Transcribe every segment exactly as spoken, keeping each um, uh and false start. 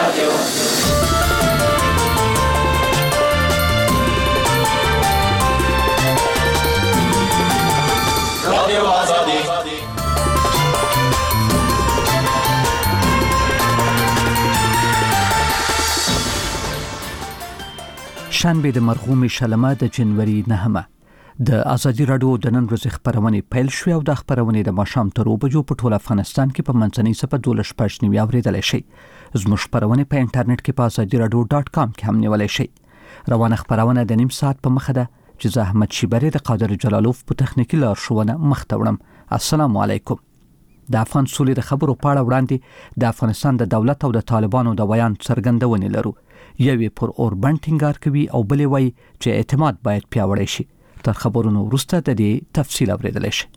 رادیو رادیو آزادی. شنبه د مرغومې شلمه د جنوري نهمه د ازادي راډیو د نن ورځې خبرونه پیل شوې او د خبرونه د ماښام تر اوو بجو په ټول افغانستان کې په منځنۍ صفه دولس پښتني اوریدل شي. زموږ خبرونه په انټرنیټ کې په ازادي راډیو ډاټ کام کې هم نیولای شي. روانه خبرونه د نیم ساعت په مخه ده چې زه احمد شیبری د قادر جلالوف په تخنیکی لارښوونه مخ ته وړم. السلام علیکم. د افغان سولې د خبرو پاړه وړاندې د افغانستان د دولت او د طالبانو د بیان څرګندونه لرو. یوې پر اوربند ټینګار کوي او بلې وایي چې اعتماد باید پیاوړی شي. تر خبرونو وروسته د دې تفصیل اوریدل شي.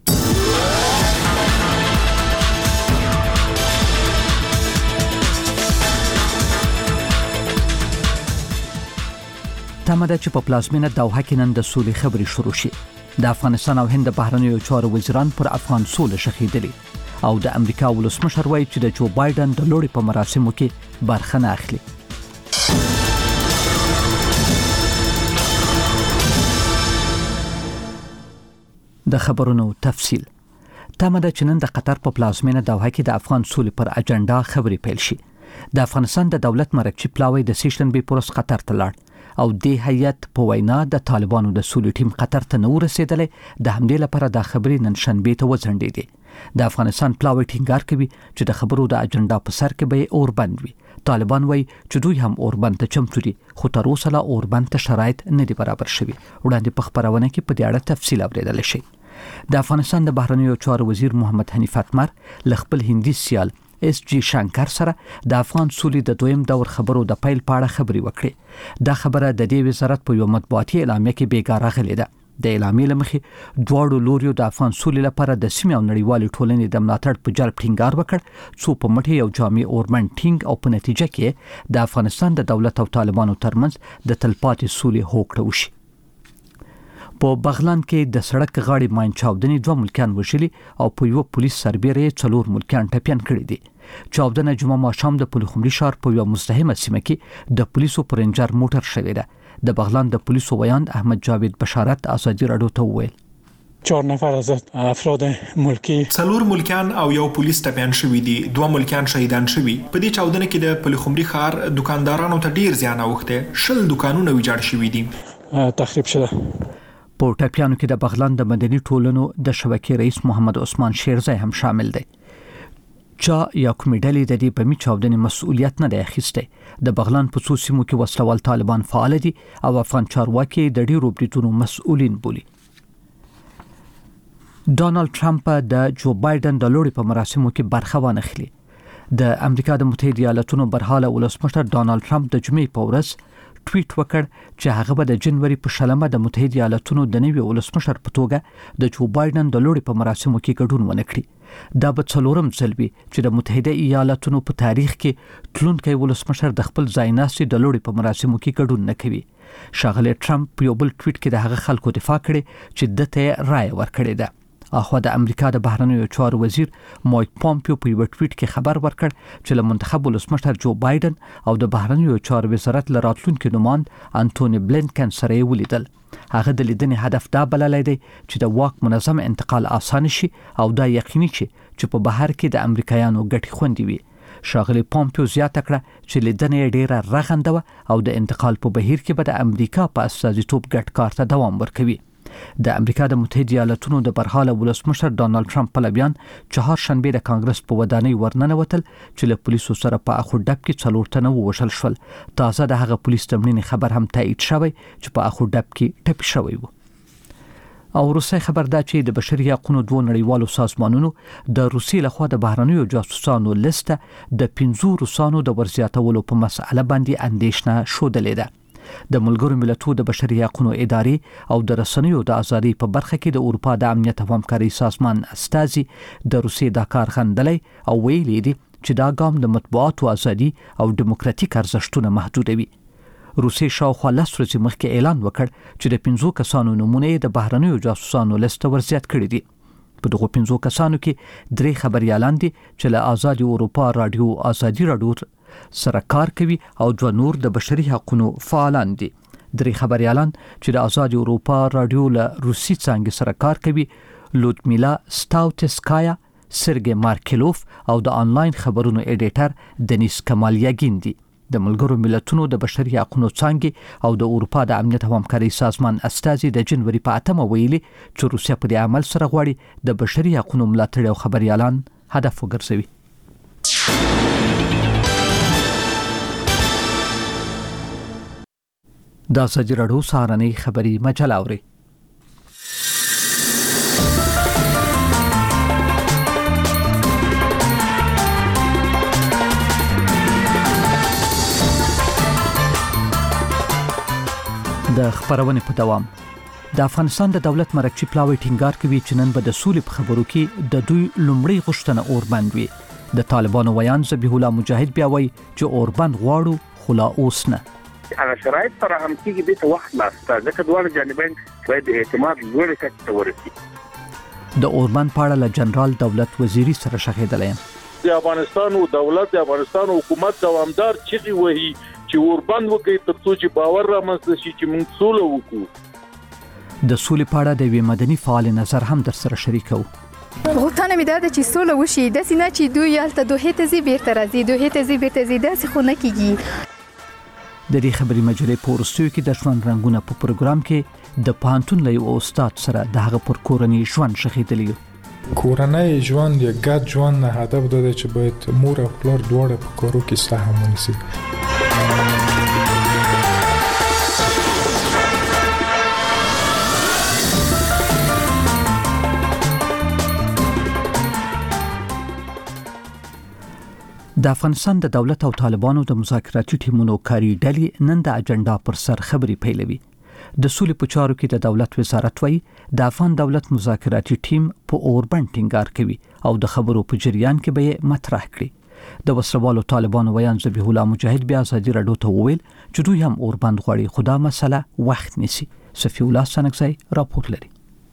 تمه ده چې په پلازمینه دوحه کې نن د سولې خبرې شروع شي. د افغانستان او هند بهرنیو چارو وزیران پر افغان سولې شخیدلي او د امریکا ولسمشر وایي چې د جو بایدن د لوړې په مراسمو کې برخه نه اخلي. د خبرونو تفصیل. تمه ده چې نن د قطر په پلازمینه دوحه کې د افغان سولې پر اجنډا خبرې پیل شي. د افغانستان د دولت مرکزی پلاوی د سیشنبه پورس قطر ته لاړ او د هیئت په وینا د طالبانو د سولې ټیم قطر ته نو رسیدلې. د همدې لپاره د خبرې نن شنبه ته وځنډېدې. د افغانستان پلاوی ټینګار کوي چې د خبرو د اجنډا په سر کې به اوربند وي. طالبان وایي چې دوی هم اوربند ته چمتو دي خو تر اوسه لا اوربند ته شرایط نه دي برابر شوي. وړاندې په خبرونه کې په دې اړه تفصیل اوریدل شي. د افغانستان د بهرنیو چارو وزیر محمد حنیف اتمر ل خپل هندي سیال اس جی شانکر سره د افغان سولې د دویم دور خبرو د پیل پاړه خبري وکړي. دا خبره د دې وزارت په یو مطبوعاتي اعلامیه کې بیګاره غلې ده. د اعلامیې لمخې دواړو لوریو د افغان سولې لپاره د سیمې او نړیوالې ټولنې د ملاتړ په جلب ټینګار وکړ څو په مټې یو جامع اوربند ټینګ او په نتیجه کې د افغانستان د دولت او طالبانو ترمنځ د تلپاتې سولې هوکړه وشي. په بغلان کې د سړک غاړې ماین چاودنې دوه ملکیان وژلي او په یو پولیس سربېره څلور ملکیان ټپیان کړي دي. چاودنه جمعه ماښام د پلخمري ښار په یو مزدحمه سیمه کې د پولیسو پر رینجر موټر شوې ده. د بغلان د پولیسو ویاند احمد جاوید بشارت ازادي راډیو ته وویل چهار نفر از افراد ملکی څلور ملکیان او یو پولیس ټپیان شوي دي. دوه ملکیان شهیدان شوي. په دې چاودنه کې د پلخمري ښار دکاندارانو ته ډیر زیان اوښته. شل دکانونه ویجاړ شوي دي. تخریب شده. په ټپیانو کې د بغلان د مدني ټولنو د شبکې رئیس محمد عثمان شیرزی هم شامل دی. چا یا کومې ډلې د دې بمي چاودنې مسؤلیت نه دی اخیستی. د بغلان په څو سیمو کې وسلوال طالبان فعال دي او افغان چارواکي د ډیرو بریټونو مسؤلین بولي. ډونالد ټرمپ د جو بایدن د لوړې په مراسمو کې برخه وانخلي. د امریکا د متحده ایالاتونو برحاله ولسمشر ډونالد ټرمپ د جمعې په ورځ ټویټ وکړ چې هغه به د جنوري په شلمه د متحده ایالاتونو د نوي ولسمشر په توګه د جو بایدن د لوړې په مراسمو کې ګډون ونه کړي. دا به څلورم ځل وي چې د متحده ایالاتونو په تاریخ کې تلونکی ولسمشر د خپل ځایناستي د لوړې په مراسمو کې ګډون نه کوي. ښاغلی ټرمپ په یو بل ټویټ کې د هغه خلکو دفاع کړې چې دته رائے ورکړې ده. اخوا د امریکا د بهرنیو چارو وزیر مایک پامپیو په یو ټویټ کې خبر ورکړ چې له منتخب ولسمشر جو بایدن او د بهرنیو چارو وزارت له راتلونکي نوماند انټونی بلینکن سره ولیدل. هغه د لیدنې هدف دا بللی دی چې د واک منظم انتقال آسان شي او دا یقیني شي چې په بهر کې د امریکایانو ګټې خوندي وي. ښاغلی پامپیو زیاته کړه چې لیدنه ډیره رغنده و او د انتقال په بهیر کې به د امریکا په استازیتوب ګډ کار ته دوام ورکوي. د امریکا د متحده ایالاتونو د برحاله ولسمشر ډونالد ټرمپ پلویان چهار شنبه د کانګرس په ودانۍ ورننوتل چې له پولیسو سره په اخو ډب کې څلور تنه ووژل شول. تازه د هغه پولیس تمرین خبر هم تایید شوی چې په اخو ډب کې ټپي شوی و. او روسي خبر دا چې د بشري حقوقو دوه نړیوالو سازمانونو د روسي لخوا د بهرنیو جاسوسانو لیسته د پنځو روسانو د ورزیاتولو په مسأله باندې اندېښنه شودلې ده. د ملګرو ملتونو د بشري حقوقو ادارې او د رسنیو د ازادۍ په برخه کې د اروپا د امنیت او همکارۍ سازمان استازي د روسي د کار غندلې او ویلي دي چې دا ګام د مطبوعاتو ازادي او دیموکراتیک ارزښتونه محدودوي. روسي شاوخوا لس ورځې مخکې اعلان وکړ چې د پنځو کسانو نمونه د بهرنیو جاسوسانو لیست ورزیات کړي دي. په دغه پنځو کسانو کې درې خبريالان دي چې له آزادي اروپا رادیو آزادي رادیو سره کار کوي او دوه نور د بشري حقوقو فعالان دي. درې خبريالان چې د آزاد اروپا رادیو له روسي څنګه سره کار کوي لودمیلا ستاوتسکایا، سرګي مارکلوف او د آنلاین خبرونو ایډیټر دنیس کمالیاګین دي. د ملګرو ملتونو د بشري حقوقو څنګه او د اروپا د امنیت او همکارۍ سازمان استازي د جنوري په اتمه ویلي چې روسیا په دې عمل سره غواړي د بشري حقوقو ملاتړ او خبريالان هدف وګرځوي. دا سجرړو سارنې خبري مجله اوري. د خبرونه په دوام د افغانستان د دولت مرکزی پلاوی ټینګار کوي چې نن به د سولې په خبرو کې د دوی لومړی غوښتنه اوربند وي. د طالبانو ویان ذبیح الله مجاهد بیا وایي چې اوربند غواړو خو لا اوس نه. هغه شرایط سره هم کېږي د وخت لاسته ځکه دواړه جانبین باید اعتماد لوړ کچې ته ورسي. د اوربند په اړه له جنرال دولت وزیری سره شاهدل یم. د افغانستان او دولت د افغانستان حکومت دوامدار چغې وهي چې اوربند وکړي ترڅو چې باور رامنځته شي چې موږ سوله وکړو. د سولې په اړه د یوې مدني فعال نظر هم در سره شریکو. غوښتنه مې ده چې سوله وشي، داسې نه چې دوی هلته دوحې ته ځي بیرته راځي، دوحې ته ځي بیرته ځي، داسې خو نه کېږي. د دې خبري مجلې په وروستیو کې د ژوند رنګونه په پروګرام کې د پوهنتون له یو استاد سره د هغه پر کورنۍ ژوند شخیدلی. کورنۍ ژوند یا ګډ ژوند نه هدف ده چې باید مور او پلار دواړه په کارو کې سهم ونیسي. د افغانستان د دولت او طالبانو د مذاکراتي ټیمونو کاری ډلې نن د اجنډا پر سر خبري پیلوي. د سولې په چارو کې د دولت وزارت وایي د افغان دولت مذاکراتي ټیم په اوربند ټینګار کوي او د خبرو په جریان کې به مطرح کړي. د وسروالو طالبانو ویان ذبیح الله مجاهد بیا ازادي راډیو ته وویل چې دوی هم اوربند غواړي، خو دا مسله وخت نیسي. صفی الله سنگزی راپور لري.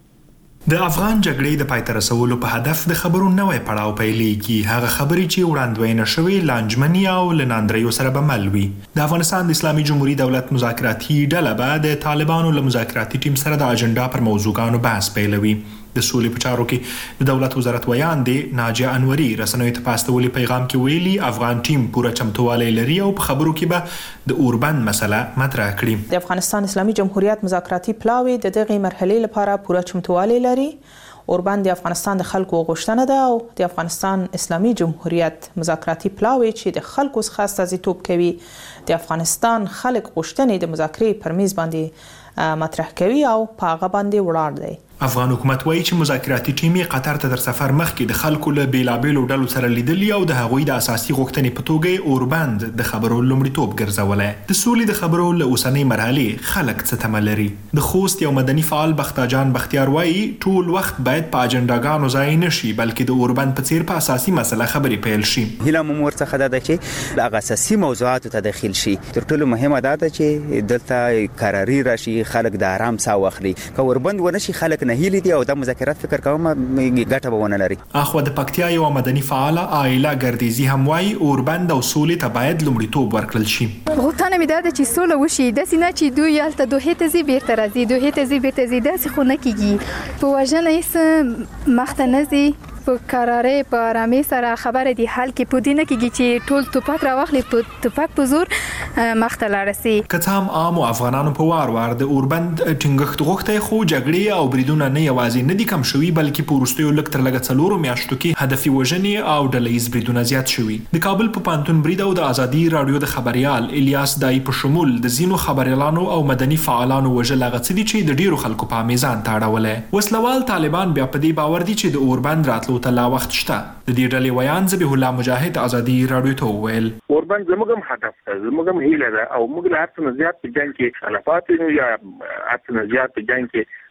د افغان جګړې د پای ته رسولو په هدف د خبرو نوې پړاو پیلېږي. هغه خبرې چې وړاندوینه شوې لانجمني او لناندریو سره به مل وي. د افغانستان د اسلامي جمهوریت دولت مذاکراتي ډله به د طالبانو له مذاکراتي ټیم سره د اجنډا پر موضوعاتو بحث پیلوي. د سولې په چارو کې د دولت وزارت ویان دی ناجیه انوري رسنیو ته پاستولي پیغام کې ویلي افغان ټیم پوره چمتووالی لري او په خبرو کې به د اوربند مسله مطرح کړي. د افغانستان اسلامي جمهوریت مذاکراتي پلاوی د دغه مرحلې لپاره پوره چمتووالی لري. اوربند د افغانستان د خلکو غوښتنه ده او د افغانستان اسلامي جمهوریت مذاکراتي پلاوی چې د خلکو څخه استازیتوب کوي د افغانستان خلک غوښتنې د مذاکرې پر میز باندې مطرح کوي او په هغه باندې ولاړ دی. افغان حکومت وایي چې مذاکراتي ټیم قطر ته در سفر مخکې د خلکو له بیلابېلو ډلو سره لیدلي او د هغوی د اساسي غوښتنې په توګه اوربند د خبرو لومړیتوب ګرځولی. د سولې د خبرو له اوسنۍ مرحلې خلک څه تمه لري. د خوست یو مدني فعال بختاجان بختیار وایي ټول وخت باید په اجنډاګانو ځای نه شي بلکې د اوربند په څیر په اساسي مسله خبرې پیل شي. هیله مو ورڅخه ده چې د هغه اساسي موضوعاتو ته داخل شي. تر ټولو مهمه ده چې دلته قراري راشي، خلک د آرام ساه واخلي. که اوربند ونه شي خلک نه هیلي دي او د مذاکرات فکر کوم ګټه به ونه لري. اخو د پکتیا یو مدني فعاله عائله ګردیزي هم وایي اوربند او سولې ته باید لومړیتوب ورکړل شي. غوښتنه مې ده چې سوله وشي، داسې نه چې دوی هلته دوحې ته ځي بیرته راځي، دوحې ته ځي بیرته ځي، داسې خو نه کېږي. په وژنه هېڅ مخته نه ځي، په قرارې په آرامۍ سره خبره دی حل کې پودې نه کېږي چې ټول توپک راواخلي په توپک په زور مخته لاړ سي. که څه هم عام افغانانو په وار وار د اوربند ټینګښت غوښتي، خو جګړې او بریدونه نه یوازې نه دي کم شوي بلکې په وروستیو لږ تر لږه څلورو میاشتو کې هدفي وژنې او ډلهییز بریدونه زیات شوي. د کابل په پوهنتون برید او د ازادي راډیو د خبريال الیاس دای په شمول د ځینو خبريالانو او مدني فعالانو وژل هغه څه دي چې د ډیرو خلکو په میزان تاړولې. وسلوال طالبان بیا په دې باور دي چې د اوربند راتلو ته لا وخت شته. د دې ډلې ویان ذبیح الله مجاهد ازادي راډیو ته وویل اوربند زموږ هم هدف ده، زموږ هم هیله ده او موږ له هر څه نه زیات په جنګ کې خلافات یو یا هر څه نه زیات په جنګ کې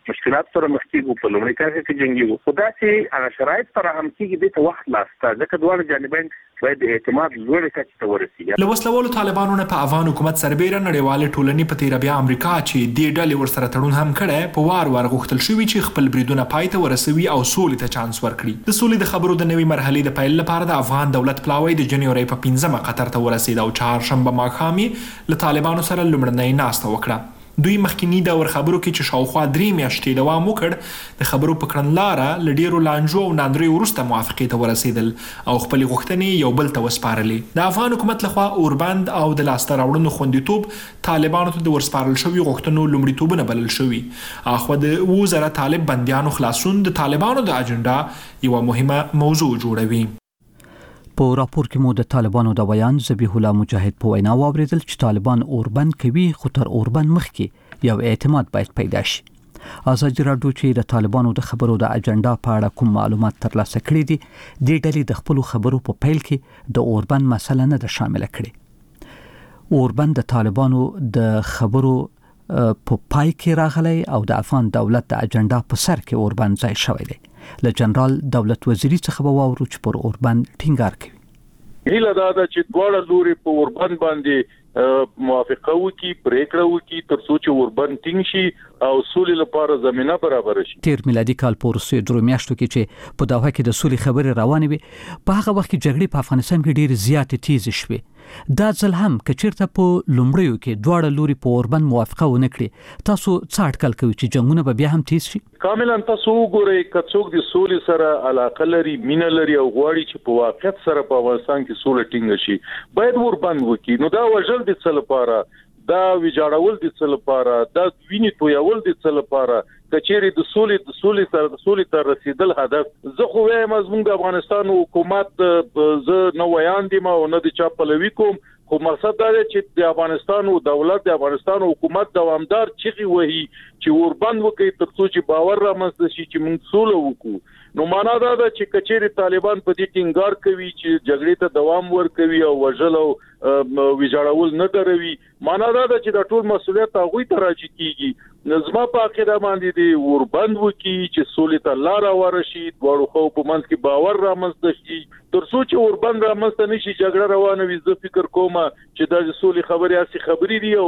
مشکلات سره مخ کیږو په لومړي کرښه کې جنګي خو دا چې هغه شرایط سره هم کېږي د ته وخت لاسته ځکه دواړه جانبین باید اعتماد لوړ کچې ته ورسیږي. له وسلوالو طالبانو نه په افغان حکومت سربېره نړیواله ټولنې په تیر بیا امریکا چې دې ډلې ورسره تړون هم کړی په وار وار غوښتل شوي چې خپل بریدونه پای ته ورسوي او سولې ته چانس ورکړي. د سولې د خبرو د نوې مرحلې د پیل لپاره د افغان دولت پلاوی د جنوري په پنځمه قطر ته ورسېد او چهارشنبه ماښام یې له طالبانو سره لومړنۍ ناسته وکړه. دوی مخکینی دور خبرو کې چې شاوخوا درې میاشتې دوام وکړ د خبرو په کړنلاره له ډیرو لانجو او ناندریو وروسته موافقې ته ورسېدل او خپل غوښتنې یو بل ته وسپارلې. د افغان حکومت لخوا اوربند او د لاسته راوړنو خوندیتوب طالبانو ته د ورسپارل شوي غوښتنو لومړیتوبونه بلل شوي. اخو د اووه زره طالب بندیانو خلاصون د طالبانو د اجنډا یوه مهمه موضوع جوړوي. په راپور کې مو د طالبانو د بیان ذبیح الله مجاهد په وینا واوریدل چې طالبان اوربند کوي خو تر اوربند مخکې یو اعتماد باید پیدا شي. ازادي راډیو چې د طالبانو د خبرو د اجنډا په اړه کوم معلومات ترلاسه کړي دي د ډلې د خپل خبرو په پیل کې د اوربند مسله نه ده شامل کړي. اوربند د طالبانو د خبرو په پای کې راغلی او د افغان دولت د اجنډا په سر کې اوربند ځای شوی دی. له جنرال دولت وزیری څخه به واورو چې پر اوربند ټینګار کوي. هیله دا ده چې دواړه لوري په اوربند باندې موافقه وکړي، پریکړه وکړي تر څو چې اوربند ټینګ شي او سولې لپاره زمينه برابر شي. تیر میلادي کال په وروستیو درو میاشتو کې چې په دوحه کې د سولې خبرې روانې وي په هغه وخت کې جګړې په افغانستان کې ډېرې زیاتې تیزې شوې. دا ځل هم کچیرته په لومړیو کې دواړه لوري په اوربند موافقه ونه کړي تاسو څه اټکل کوئ چې جنگونه به بیا هم تیز شي؟ کاملا تاسو وګورئ که څوک د سولې سره علاقه لري، مینه لري او غواړي چې په واقعیت سره په افغانستان کې سوله ټینګه شي باید اوربند وکړي. نو دا وژل د څه لپاره، دا ویجاړول د څه لپاره، دا وینې تویول د څه لپاره، کچېرې د سولې د سولې تر د سولې تر رسیدل هدف. زه خو وایم زموږ افغانستان حکومت زه نه ویاندم او نه د چا پلوي کوم، خو مقصد دا دی چې د افغانستان او دولت د افغانستان حکومت دوامدار چغې وهي چې اوربند وکړي تر څو چې باور رامنځته شي چې موږ سوله وکړو. نو معنا دا ده چې کچېرې طالبان په دې ټینګار کوي چې جګړې ته دوام ورکوي او وژل او ویجاړول نه دروي، معنا دا ده چې د ټول مسولیت هغوی ته راجع کیږي. نظم په عقیده باندې دی اوربند وکړي چې سولې ته لار هواره شي، دواړو خو په منځ کې باور رامنځته شي. تر څو چې اوربند رامنځته نشي جګړه روانه وي زه فکر کوم چې د سولې خبرې اسي خبرې دي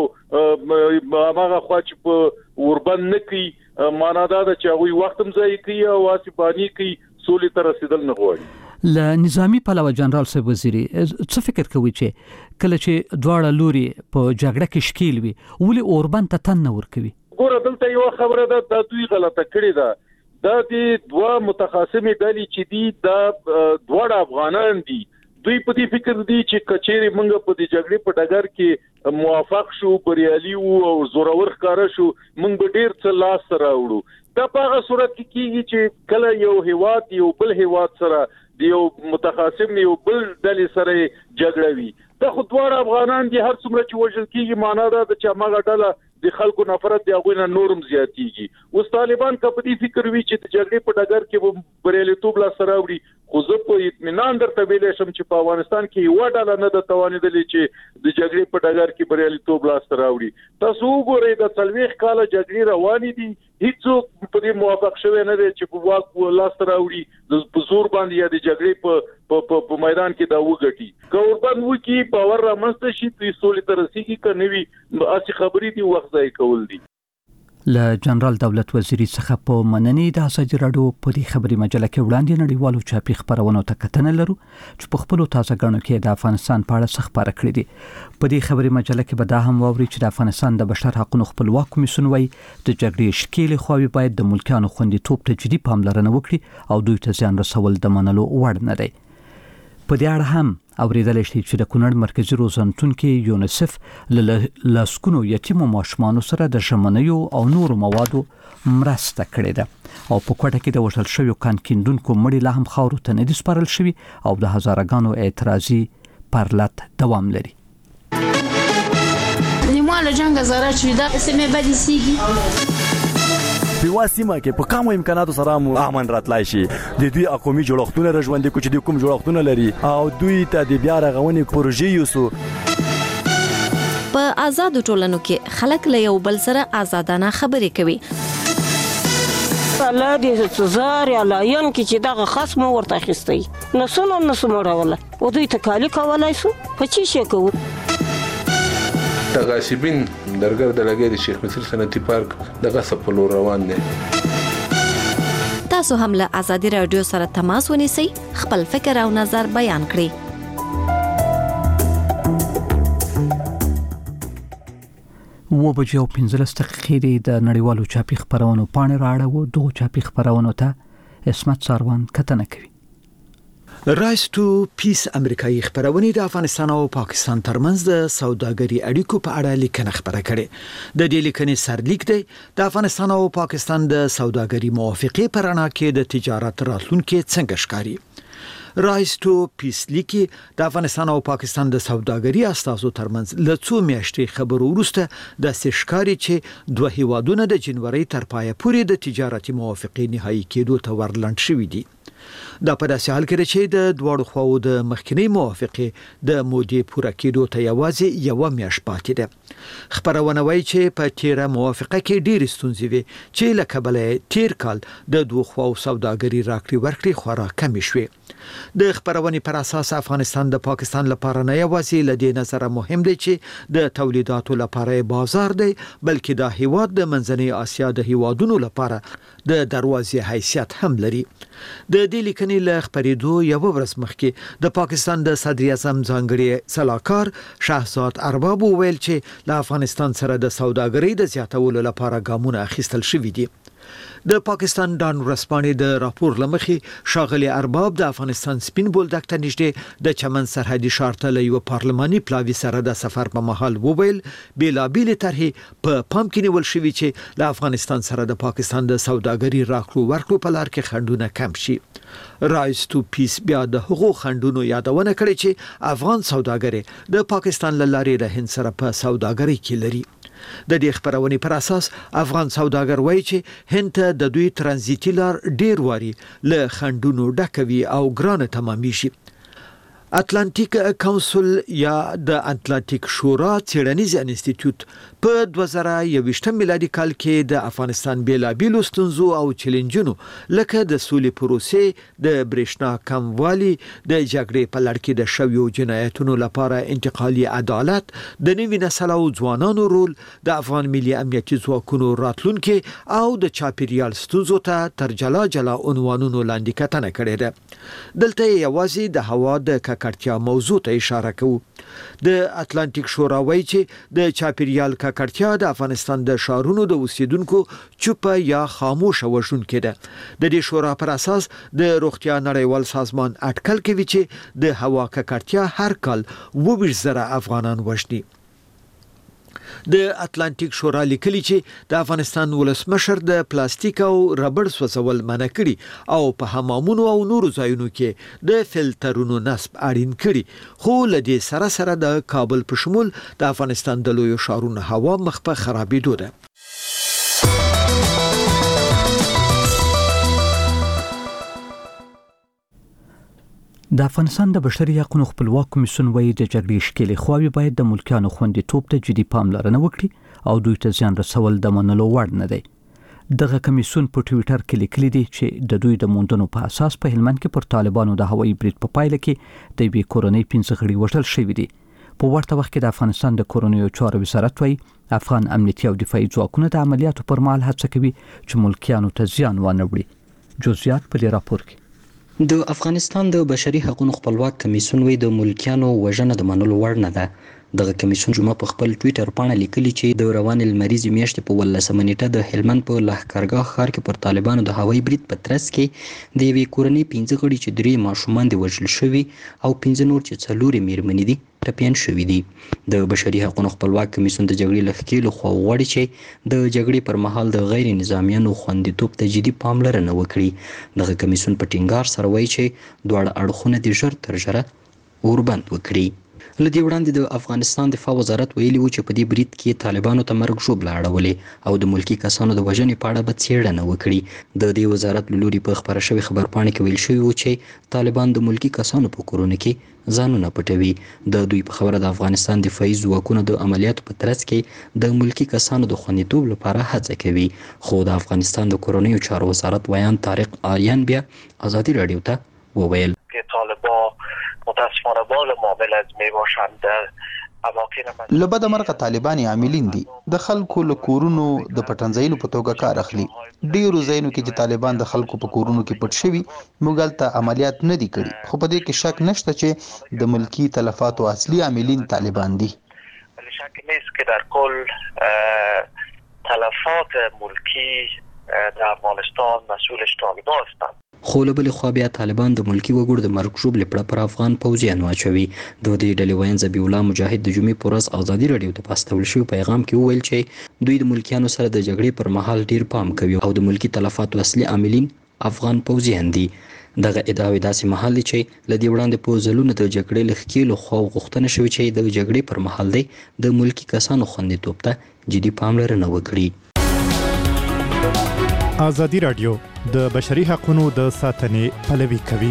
او هغه خوا چې په اوربند نه کوي معنا دا ده چې هغوی وخت هم ضایع کوي او اسي بانی کوي، سولې ته رسیدل نه غواړي. له نظامی پلوه جنرال صاحب وزیری څه فکر کوي چې کله چې دواړه لوري په جګړه کې شکیل وي ولې اوربند ته تن نه ورکوي؟ ګوره دلته یو خبره ده دا دوی غلطه کړې ده. دا د دوه متخاصمې ډلې چې دي دا دواړه افغانان دي، دوی په دې فکر دي چې کچېرې موږ په دې جګړې په ډګر کې موافق شو، بریالي وو او زورور ښکاره شو، موږ به ډېر څه لاس راوړو. دا په هغه صورت کې کېږي چې کله یو هیواد یو بل هیواد سره د یو متخاصم یو بل ډلې سره جګړه وي. دا خو دواړه افغانان دي، هر څومره چې وژل کېږي معنا دا ده چې هغه ډله د خلکو نفرت دی هغوی نه نورم زیاتېږي. اوس طالبان که په دې فکر وي چې د جګړې په ډګر کې به بریالیتوب لاسته راوړي، خو زه په اطمینان درته ویلی شم چې په افغانستان کې یوه ډله نه ده توانېدلې چې د جګړې په ډګر کې بریالیتوب لاسته راوړي. تاسو وګورئ د څلوېښت کاله جګړې روانې دي، هیڅوک په دې موافق شوی نه دی چې په واک لاسته راوړي په زور باندې یا د جګړې په په میدان کې دا وګټي. که اوربند وکړي باور رامنځته شي دوی سولې ته رسېږي، که نه وي هسې خبرې دي وخت ضایع کول دي. له جنرال دولت وزیری څخه په مننې د ازادي راډیو په دې خبري مجله کې وړاندې نړیوالو چاپي خبرونو ته کتنه لرو چې په خپل تازه غړنو کې د افغانستان په اړه څه خبره کړې دي. په دې خبري مجله کې به دا هم واوري چې د افغانستان د بشر حقوقو خپلواک کمیسیون وايي د جګړې شکیل خواوي باید د ملکیانو خوندیتوب ته جدي پاملرنه وکړي او دوی ته ځان رسول د منلو وړ نه دی. په دې اړه هم اوریدل شي چې د کونړ مرکزی روزنتون کې یونیسف له لاسکونو یتیمو ماشومانو سره د ژمنیو او نورو موادو مرسته کړې ده او په کوټه کې د وژل شویو کان کیندونکو مړي لا هم خاورو ته نه دي سپارل شوي او د هزارګانو اعتراضي پرلط دوام لري. نیمه له جنگ زاره چې دا سمې بدې سیږي په واسمه کې په کومو امکاناتو سره مو امن راتلای شي د دوی قومي جوړښتونه رژوندې کوي چې د کوم جوړښتونه لري او دوی ته د بیا رغونې پروژې یوسو. په آزاد ټولنو کې خلک له یو بل سره آزادانه خبرې کوي. الله دې زار یا لاین کې چې دغه خصم ورته اخیستی نو څنګه نسو مړوله او دوی ته کالي کولای شو په چی شي کوو د غاصبین درګر د لګي د شیخ مصر صنعتي پارک د غصب په لور روان دي. تاسو هم له آزادي رادیو سره تماس ونیسئ، خپل فکر او نظر بیان کړئ. و بجې او پنځلس دقیقې د نړیوالو چاپي خبرونو پاڼې راړو. دغه چاپي خبرونو ته اسمت ساروان کتنه کوي. رایس ټو پیس امریکایي خبرونه د افغانستان او پاکستان ترمنځ د سوداګري اړیکو په اړه لیکنه خبره کړې. د دې لیکنې سرلیک دی د افغانستان او پاکستان د سوداګري موافقه پر اړه کې د تجارت راتلونکو څنګه ښکاري. رایس ټو پیس لیکي د افغانستان او پاکستان د سوداګري اساسو ترمنځ له څو میاشتې خبرو وروسته د سشکاري چې دوه هیوادونه د جنوري تر پایه پورې د تجارتي موافقه نهایی کېدو ته ورلند شوې دي. دا په داسې حال کې چې د دواړو خواو د مخکنی موافقه د مودې پوره کېدو ته یوازې یو میاشت پاتې ده. خبرونه وايي چې په تیره موافقه کې ډېر ستونزې وي چې له کبله تیر کال د دوه خواو سوداګري راکړې ورکړې خورا کم شوې. د خبرونې پر اساس افغانستان د پاکستان لپاره نه یوازې له دې نظره مهم دی چې د تولیداتو لپاره بازار دی، بلکې دا هیواد د منځنۍ اسیا د هیوادونو لپاره د دروازې حیثیت هم لري. د دې لیکنې له خبرېدو یو ورځ مخکې د پاکستان د صدر اعظم ځانګړي سلاکار شهزاد ارباب وویل چې له افغانستان سره د سوداګرۍ د زیاتولو لپاره ګامونه اخیستل شوي دي. د پاکستان ډان ورسپانې د راپور لمخې ښاغلي ارباب د افغانستان سپین بولدک ته نږدې د چمن سرحدي ښار ته له یو پارلماني پلاوي سره د سفر په مهال وویل بېلابېلې طرحې په پام کې نیول شوي چې له افغانستان سره د پاکستان د سوداګري راکړو ورکړو په لار کې خنډونه کم شي. رایس ټو پیس بیا د هغو خنډونو یادونه کړې چې افغان سوداګري د پاکستان له لارې د هند سره په سوداګري کې لري. د دې خبرونې پر اساس افغان سوداګر وایي چې هند ته د دوی ترانزیتي لار ډیر واري له خنډونو ډکوي او ګرانه تمامي شي. اتلانتیک کونسل یا د اتلانتیک شورا څېړنیز انسټیټیوټ په دوه زره یوویشتم میلادي کال کې د افغانستان بیلابیلو ستونزو او چیلنجونو لکه د سولې پروسې، د برېښنا کموالي، د جګړې په لړ کې د شویو جنایتونو لپاره انتقالي عدالت، د نوي نسل او ځوانانو رول، د افغان ملي امنیتي ځواکونو راتلونکي او د چاپیریال ستونزو ته تر جلا جلا عنوانونو لاندې کتنه کړې ده. دلته یوازې د هوا د ککړتیا موضوع ته اشاره کوو. د اتلانتیک شورا وایي چې د چاپیریال ککړتیا د افغانستان د ښارونو د اوسیدونکو چوپه یا خاموشه وژونکې ده. د دې شورا پر اساس د روغتیا نړیوال سازمان اټکل کوي چې د هوا ککړتیا هر کال اووه ویشت زره افغانان وژني. د اتلانتیک شورا لیکلي چې د افغانستان ولسمشر د پلاستیک او ربړ سوځول منع کړي او په حمامونو او نورو ځایونو کې د فلټرونو نصب اړین کړي، خو له دې سره سره د کابل په شمول د افغانستان د لویو ښارونو هوا مخ په خرابېدو ده. د افغانستان د بشري حقوقو خپلواک کمیسیون وایي د جګړې ښکېلې خواوې باید د ملکیانو خوندیتوب ته جدي پاملرنه وکړي او دوی ته زیان رسول د منلو وړ نه دی. دغه کمیسیون په ټویټر کې لیکلي دي چې د دوی د موندنو په اساس په هلمند کې پر طالبانو د هوایي برید په پایله کې د یوې کورنۍ پنځه غړي وژل شوي دي. په ورته وخت کې د افغانستان د کورنیو چارو وزارت وایي افغان امنیتي او دفاعي ځواکونه د عملیاتو پر مهال هڅه کوي چې ملکیانو ته زیان ونه وړي. جزئیات په دې راپور کې. د افغانستان د بشري حقوقو خپلواک کمیسیون وی د ملکیانو وژنه د منلو وړ نه ده. دغه کمیسیون جمعه په خپل ټویټر باندې لیکلي چې د روان لمریزې میاشتې په ولسمه نیټه د هلمند په لښکرګاه ښار کې پر طالبانو د هوایي برید په ترڅ کې د یوې کورنۍ پنځه غړي چې درې ماشومان دي وژل شوي او پنځه نور چې څلورې میرمنې دي ټپیان شوي دي. د بشري حقوقو خپلواک کمیسیون د جګړې له ښکېلو خواوو غواړي چې د جګړې پر مهال د غیر نظامیانو خوندیتوب ته جدي پاملرنه وکړي. دغه کمیسیون په ټینګار سره وایي چې دواړه اړخونه د ژر تر ژره اوربند وکړي. لدی وړاندې د افغانستان دفاع وزارت ویلي و چې په دې برید کې طالبانو ته مرګ ژوبله اړولې او د ملکی کسانو د وژنې په اړه به څېړنه وکړي. د دې وزارت له لوري په خبره شوې خبرپاڼې کې ویل شوي و چې طالبان د ملکی کسانو په کورونو کې ځانونه پټوي. د دوی په خبره د افغانستان دفاعي ځواکونه د عملیاتو په ترڅ کې د ملکی کسانو د خوندیتوب لپاره هڅه کوي. خو د افغانستان د کورنیو چارو وزارت ویان طارق آریان بیا آزادی رادیو ته وویل طالبان متاسفانه بال معاملت میباشند در لبد مرغه طالبان عاملین دي د خلکو له کورونو د پټنځایونو په توګه کار اخلي. ډیرو ځایونو کې چې طالبان د خلکو په کورونو کې پټ شوي موږ عملیات نه دي کړي، خو په دې کې شک نشته چې د ملکی تلفاتو اصلي عاملین طالبان دي. شک نیست که در کل تلفات ملکی در افغانستان مسئولش طالبان هستند. خو له بلې خوا بیا طالبان د ملکی وګړو د مرګ ژوبلې پړه پر افغان پوځیانو اچوي. د دې ډلې ویاند ذبیح الله مجاهد د جمعې په ورځ ازادي راډیو ته په استول شوي پیغام کې وویل چې دوی د ملکیانو سره د جګړې پر مهال ډیر پام کوي او د ملکی تلفاتو اصلي عاملین افغان پوځیان دي. دغه ادعاوې داسې مهال دي چې له دې وړاندې په ځلونو د جګړې له ښکېلو خواو غوښتنه شوې چې د جګړې پر مهال دی د ملکی کسانو خوندیتوب ته جدي پاملرنه وکړي. ازادي راډیو د بشري حقوقو د ساتنې پلوي کوي.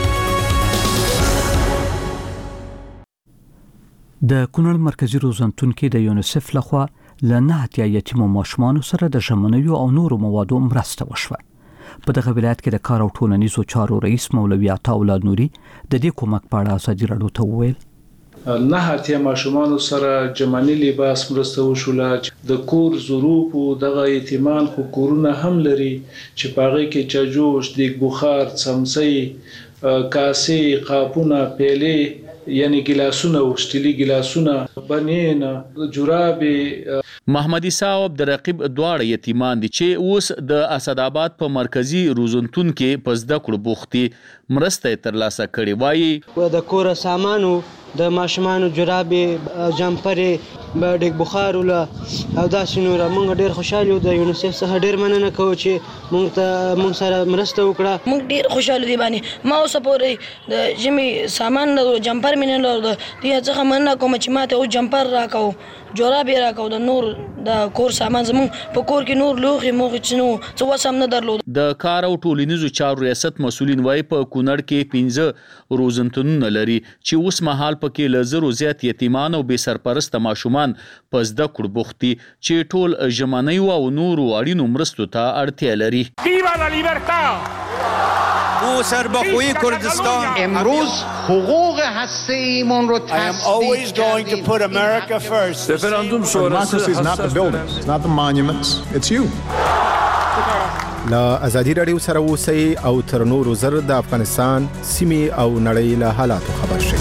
د کونړ مرکزی روزنتون کې د یونیسف لخوا له نه اتیا یتیمو ماشومانو سره د ژمنیو او نورو موادو مرسته وشوه. په دغه ولایت کې د کار او ټولنیزو چارو رئیس مولوي عطا الله نوري د دې کومک په اړه ازادي راډیو ته وویل نه اتیا ماشومانو سره جمعنی لباس مرسته وشوله. د کور ظروف او دغه یتیمان خو کورونه هم لري چې پاغه کې چجوش، دیګ بخار، څمڅۍ، کاسې، قاپونه، پیلې یعنی ګلاسونه او شتلی ګلاسونه، بنینا، جورابې. محمد عیسی او عبدالرقیب دواړه یتیمان دي چې اوس د اسداباد په مرکزی روزنتون کې په زده کړو بوختي. مرسته ترلاسه کړې وایي د کور سامانو د ماشومانو جرابې، جمپرې، ډېک بخار ولا او داسې نور. موږ ډېر خوشاله یو د یونیسف څخه ډېر مننه کوو چې موږ ته موږ سره مرسته وکړه. موږ ډېر خوشاله دي باندې ما اوس پورې د ژمي سامان د جمپر مینه لور د دې څخه مننه کوم چې ماته او جمپر راکاو، جرابې راکاو، د نور د کور سامان زموږ په کور کې نور لوخي موږ چې نو څه وسم نه درلود. د کار او ټولنیزو چارو ریاست مسؤلین وایي په کونړ کې پنځه روزنتونونه لري چې اوس مهال پکې له زرو زیات یتیمان او بې سرپرسته ماشومان په زده کړو بوختي چې ټول ژمنیو او نورو اړینو مرستو ته اړتیا لري. ویوا لا لیبرتا! او سربخوی کردستان امروز حقوق هسته‌ایمون رو تصدیق کردیم. I am always going to put America first. Referendum sonrası is not the buildings, it's not the monuments, it's you. لا ازادي راډیو سره اوسئ او تر نورو زر د افغانستان سیمې او نړۍ له حالاتو خبر شئ.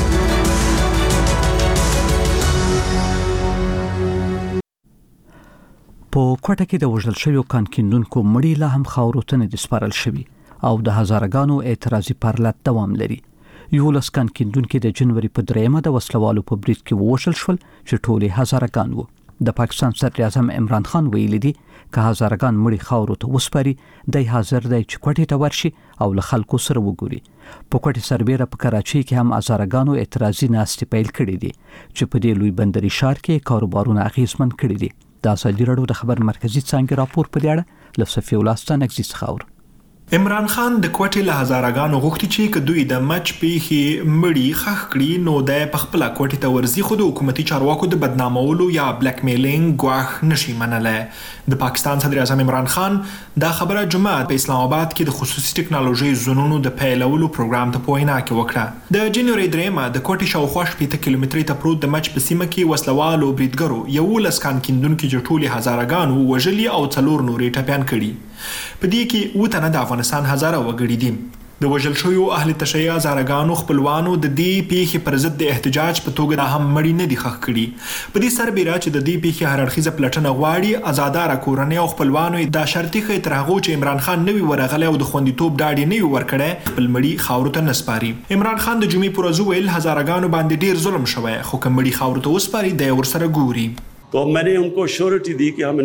په کوټه کې د وژل شویو کان کیندونکو مړي لا هم خاورو ته نه دي سپارل شوي او د هزارګانو اعتراضي پرلط دوام لري. یولس کان کیندونکو د جنوري په دریمه د وسلوالو په برید کې ووژل شول چې ټولې هزارګان وو. د پاکستان صدر اعظم عمران خان ویلي دي که هزارګان مړي خاورو ته وسپاري دی حاضر دی چې کوټې ته ورشي او له خلکو سره وګوري. په کوټې سربیره په کراچۍ کې هم هزارګانو اعتراضي ناستې پیل کړې دي چې په دې لوی بندري ښار کې کاروبارونه اغیزمن کړي دي. د ازادي راډیو د خبر مرکزی څانګې راپور په دې اړه له صفي الله ستان اگزیس خاور. عمران خان د کوټې له هزارګانو غوښتي چې که دوی د مچ پیښې مړي خښ کړي نو د پخپله کوټې ته ورځي، خو د حکومتي چارواکو د بدنامولو یا بلیک میلینګ ګواښ نشي منلی. د پاکستان صدر اعظم عمران خان دا خبره جمعه په اسلام آباد کې د خصوصي ټکنالوژي زونونو د پیلولو پروګرام ته په وینا کې وکړه. د جنوري دریمه د کوټې شاوخوا شپېته کیلومترۍ ته پروت د مچ په سیمه کې وسلوالو بریدګرو یولس کان کیندونکي چې ټولې هزارګان ووژلي او څلور نورې ټپیان کړي. په دې کې اووه تنه د افغانستان هزاره وګړي دي. د وژل شویو اهل تشیع هزارګانو خپلوانو د دې پیښې پر ضد د احتجاج په توګه د هم مړي نه دي ښخ کړي. په دې سربیره چې د دې پیښې هر اړخیزه پلټنه غواړي، ازاداره کورنۍ او خپلوانو دا شرطي ښیي تر هغو چې عمران خان نوي ورغلی او د خوندیتوب ډاډ یې نوي ورکړی خپل مړي خاورو ته نه سپاري. عمران خان د جمعې په ورځ وویل هزارګانو باندې ډیر ظلم شوی، خو که مړي خاورو ته وسپاري دی ورسره ګوري. تو میں نے ان کو شورٹی دی کہ ہم ان کو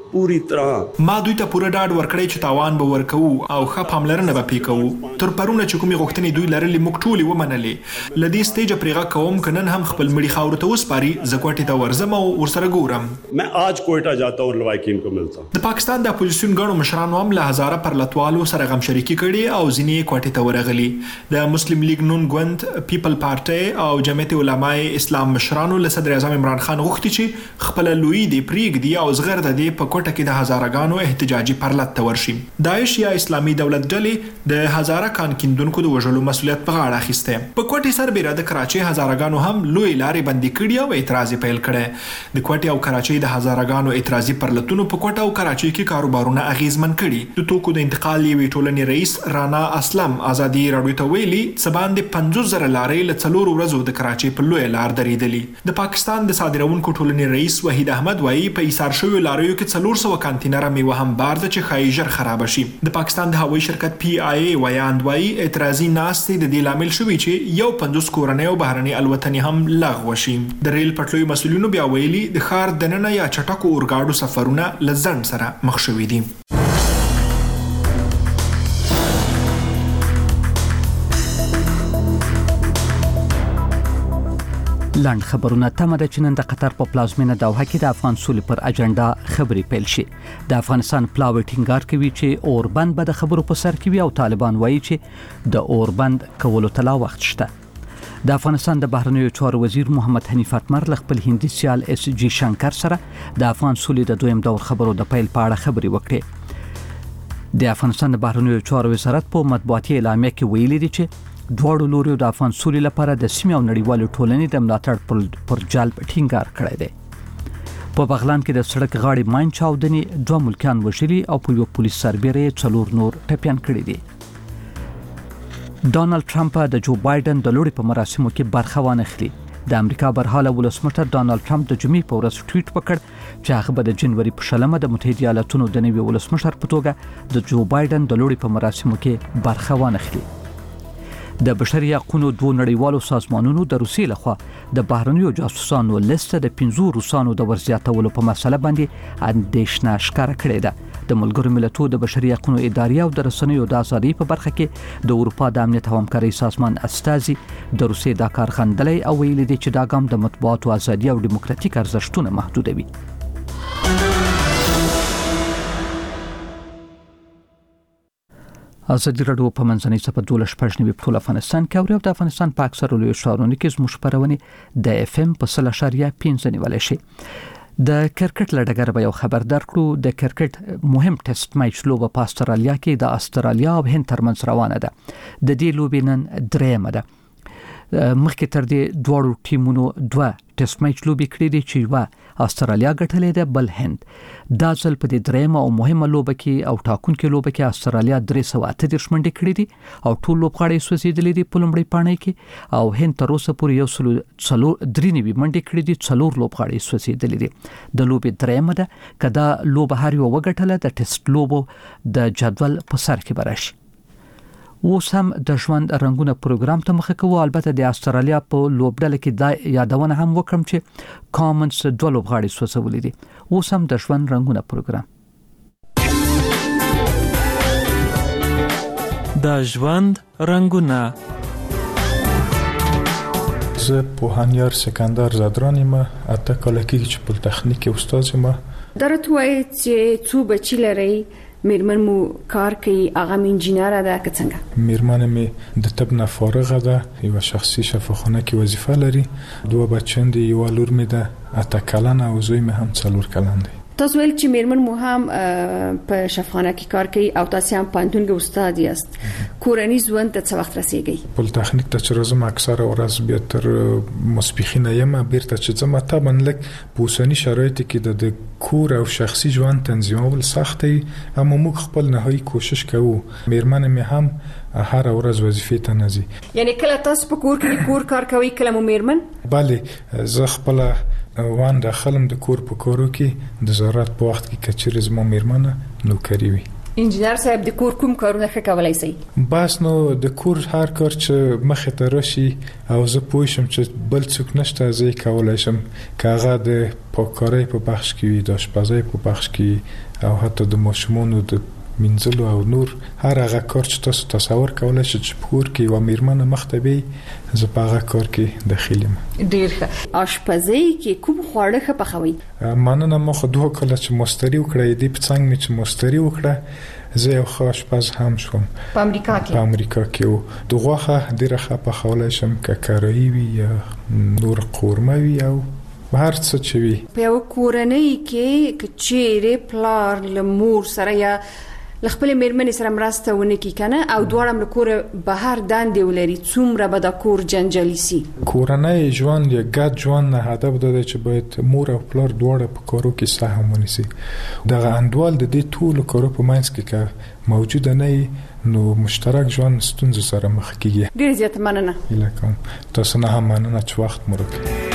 पूरी तरह ما دوی ته پوره ډاډ ورکړی چې تاوان به ورکوو او ښه پاملرنه به پې کوو. تر پرونه چې کومې غوښتنې دوی لرلې موږ ټولې ومنلې. له دې سټیجه پرې غږ کوم که نن هم خپل مړي خاورو ته وسپاري زه کوټې ته ورځم او ورسره ګورم. मैं आज कोयटा जाता हूँ और लवाकिन को मिलता हूँ. د پاکستان د اپوزیسیون ګڼو مشرانو هم له هزاره پرلتوالو سره غم شریکي کړي او ځینې یې کوټې ته ورغلي. د مسلم لیگ نون ګوند، پیپل پارټي او جمعیت علماء اسلام مشرانو له صدر اعظم عمران خان غوښتي چې خپل لوی دی پریږدي او زغر د دې په کوټه کې د هزارهګانو احتجاجي پرلت ته ورشي. داعش یا اسلامي دولت ډلې د هزاره کان کیندونکو د وژلو مسولیت په غاړه اخیسته. په کوټې سربېره د کراچۍ هزارهګانو هم لوی لارې بندي کړي او اعتراض پیل کړي. د کوټې او کراچۍ د هزارهګانو اعتراضي پرلتونو په کوټه او کراچۍ کې کاروبارونه اغیزمن کړي. د توکو د انتقال یوې ټولنې رئیس رانا اسلم ازادي راډیو ته ویلي څه باندې پنځوس زره لارې له څلورو ورځو د کراچۍ په لویه لار درېدلي. د پاکستان د صادروونکو ټولنې رئیس وحید احمد وایي په ایثار شویو لاریو کې څلور سوه کانتینره میوه هم بار ده چې ښایي ژر خرابه شي. د پاکستان د هوایي شرکت پی آی ای ویاند وایي اعتراضي ناستې د دې لامل شوي چې یو پنځوس کورنۍ او بهرنۍ الوتنې هم لغوه شي. د ریل پټلیو مسؤلینو بیا ویلي د ښار دننه یا چټکو اورګاډو سفرونه له ځنډ سره مخ شوي دي. لاند خبرونه تمه ده چې نن د قطر په پلازمینه دوحه کې د افغان سولې پر اجنډا خبرې پیل شي. د افغانستان پلاوی ټینګار کوي چې اوربند به د خبرو په سر کې وي او طالبان وایي چې د اوربند کولو ته لا وخت شته. د افغانستان د بهرنیو چارو وزیر محمد حنیف اتمر له خپل هندي سیال اس جی شنکر سره د افغان سولې د دویم دور خبرو د پیل په اړه خبرې وکړې. د افغانستان د بهرنیو چارو وزارت په مطبوعاتي اعلامیه کې ویلي دی چې دواړو لوريو د افغان سولې لپاره د سیمې او نړیوالو ټولنې د ملاتړ پر جالب ټینګار کړی دی. په بغلان کې د سړک غاړې ماین چاودنې دوه ملکیان وژلي او په یو پولیس سربېره څلور نور ټپیان کړي دي. ډونالد ټرمپ د جو بایدن د لوړې په مراسمو کې برخه وانخلي. د امریکا برحاله ولسمشر ډونالد ټرمپ د جمعې په ورځ ټویټ وکړ چې هغه به د جنوري په شلمه د متحده ایالاتونو د نوي ولسمشر په توګه د جو بایدن د لوړې په مراسمو کې برخه وانخلي. د بشري حقوقو دوه نړیوالو سازمانونو د روسیې لخوا د بهرنیو جاسوسانو لیست د پنځو روسانو د ورزیاتولو په مسله باندې اندېښنه ښکاره کړې ده. د ملګرو ملتونو د بشري حقوقو ادارې او د رسنیو د ازادۍ په برخه کې د اروپا د امنیت او همکارۍ سازمان استازي د روسیې دا کار خندلې او ویلي دي چې دا ګام د مطبوعاتو ازادي او دیموکراتیک ارزښتونه محدودوي. ازادي راډیو په منځنۍ صفحه دولس شپږ نوي په ټول افغانستان کې او د افغانستان په اکثره لویو ښارونو کې زموږ خبرونه د اف ام په سل اشاریه پنځه نیول شي. د کرکټ لړګر به یو خبر درکړو. د کرکټ مهم ټیسټ میچ لوبه په استرالیا کې د استرالیا او هند ترمنځ روانه ده. د دې لوبې نن درېمه ده. مخکې تر دې دواړو ټیمونو دوه ټیسټ میچ لوبې کړې دي چې یوه استرالیا ګټلې ده بل هند. دا ځل په دې درېمه او مهمه لوبه کې او ټاکونکې لوبه کې استرالیا درې سوه اته دېرش منډې کړې دي او ټول لوبغاړي سوځېدلي دي په لومړۍ پاڼۍ کې او هند تر اوسه پورې یو سل څلور درې نوي منډې کړې دي څلور لوبغاړي سوځېدلي دي. د لوبې درېمه ده که دا لوبه هر یو وګټله د ټیسټ لوبو د جدول په سر کې به راشي. اوس هم د ژوند رنگونه پروګرام ته مخه کوو. البته د استرالیا په لوبډله کې دا یادونه هم وکړم چې کامنز دوه لوبغاړي سوځولي دي. اوس هم د ژوند رنگونه پروګرام. د ژوند رنگونه. زه پوهانیار سکندر زدران یم. اته کاله کېږي چې په تخنیک استاد یم. درته وایي چې څو بچی لري؟ میرمن مو کار کوي، هغه انجینر ده که څنګه؟ میرمن می د طب نه فارغه ده، یو شخصي شفاخانه کې وظیفه لري، دوه بچیان دي، یو لور می ده اته کلن او زوی می هم څلور کلن دی. تاسو ویل چې میرمن مو هم په شفاخانه کې کار کوي او تاسو هم پانتون کې استاد یاست. کورنۍ ژوند ته څه وخت رسیږئ؟ په تخنیک ته چې راځم اکثره ورځ بیا تر ماسپښین یم بیرته چې ځم. طبعا لک په اوسني شرایطو کې د کور او شخصي ژوند تنظیمول سخت دی، اما موږ خپل نهایي کوشش کوو. میرمن می هم هر ورځ وظیفې ته نه ځي. یعنی کله تاسو په کور کې کور کار کوي کله مو میرمن؟ بله، زه خپل وان داخلم د کور په کارو کې د ضرورت په وخت کې کچېر زما میرمنه نوکری وي. انجینر صاحب د کور کوم کارونه ښه کولای شي؟ بس نو د کور هر کار چې مخه ته راشي او زه پوه شم چې بل څوک نشته زه کولای شم کاغه د پاککارۍ په بخش کې وي د آشپزۍ په بخش کې او حتی د ماشومانو د منځلو او نور هر هغه کار چې تاسو تصور کولای شئ چې په کور کې و میرمن مختبي زه په هغه کار کې داخل یم. ډیر ښه. آشپزۍ کې کوم خواړه ښه پخوي؟ مننه ما خو دوه کله چې مستری وکړې دې په څنګه چې مستری وکړه زه یو ښه آشپز هم شوم په امریکا کې. په امریکا کې و د غوښه ډیره ښه پخولی شم که کارایي وي یا نور قورمه وي او هر څه چې وي. په یو کورنۍ کې که چیرې پلار له مور سره یا له خپلې مېرمنې سره مرسته ونه کړي کنه او دواړه هم له کوره بهر دندې ولري څومره به دا کور جنجالي سي. کورنۍ ژوند یا ګډ ژوند نه هدف دا دی چې باید مور او پلار دواړه په کارو کې سهم ونیسي. دغه انډول د دې ټولو کارو په منځ کې که موجوده نه نو مشترک ژوند ستونزو سره مخ کیږي. ډېر زیات مننه. هیله کوم تاسو نه هم مننه چې وخت مو راکړی.